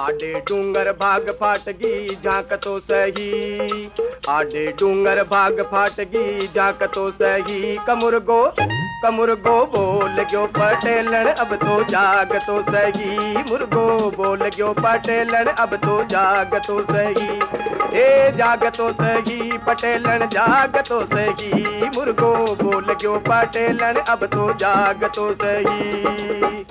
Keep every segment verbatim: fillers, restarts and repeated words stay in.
आडे डूंगर भाग फाटगी झांक तो सही, आडे डूंगर भाग फाटगी झांक तो सही। कमुर्गो कमुर्गो बोल गयो पटेलन अब तो जाग तो सही, मुर्गो बोल गयो पटेलन अब तो जाग तो सही। ए जाग तो सही पटेलन जाग तो सही, मुर्गो बोल गयो पटेलन अब तो जाग तो सही।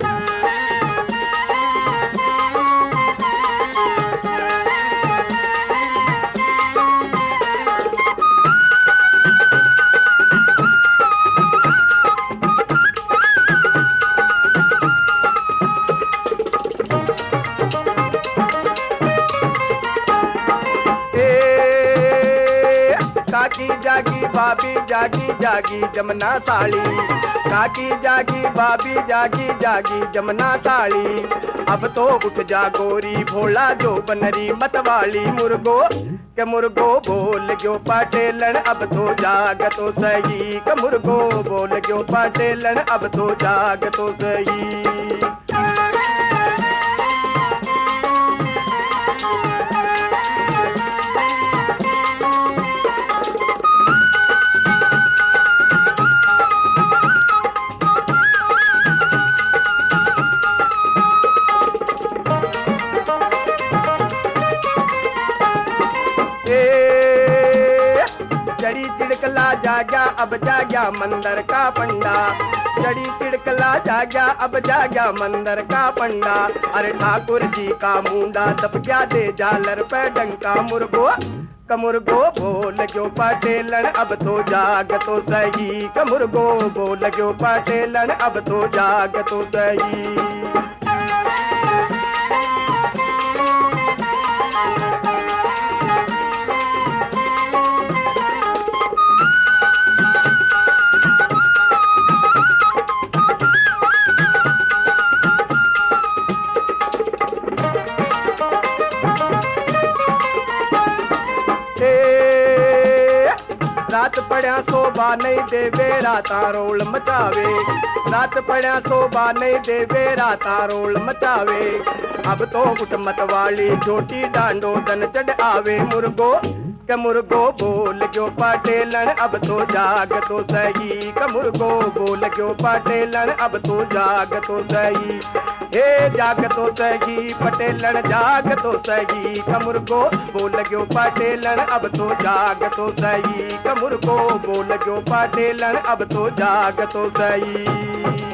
काकी जागी बाबी जागी जागी जमुना साड़ी, काकी जागी बाबी जागी जागी जमुना साड़ी। अब तो उठ जा गोरी भोला जो बनरी मतवाली, मुर्गो के मुर्गो बोल गयो पटेलन अब तो जाग तो सही, के मुर्गो बोल गयो पटेलन अब तो जाग तो सही। चढ़ी चिड़कला जाग्या अब जाग्या मंदिर का पंडा, चढ़ी चिड़कला जाग्या अब जाग्या मंदिर का पंडा। अरे ठाकुर जी का मुंडा दब गया दे झालर पे डंका, मुर्गो कमुर्गो बोल गयो पटेलन अब तो जाग तो सही, कमुर्गो बोल गयो पटेलन अब तो जाग तो सही। रात पड़िया शोभा नहीं देवे राता रोल मचावे, रात पड़िया शोभा नहीं देवे राता रोल मचावे। अब तो उठ मतवाली छोटी डांडो दन चढ़ आवे, मुर्गो के मुर्गो बोल गयो पटेलन अब तो जाग तो सही, के मुर्गो बोल गयो पटेलन अब तो जाग तो सही। हे जाग तो सही पटेलन जाग तो सही, के मुर्गो बोल गयो पटेलन अब तो जाग तो सही, के मुर्गो बोल गयो पटेलन अब तो जाग तो सही।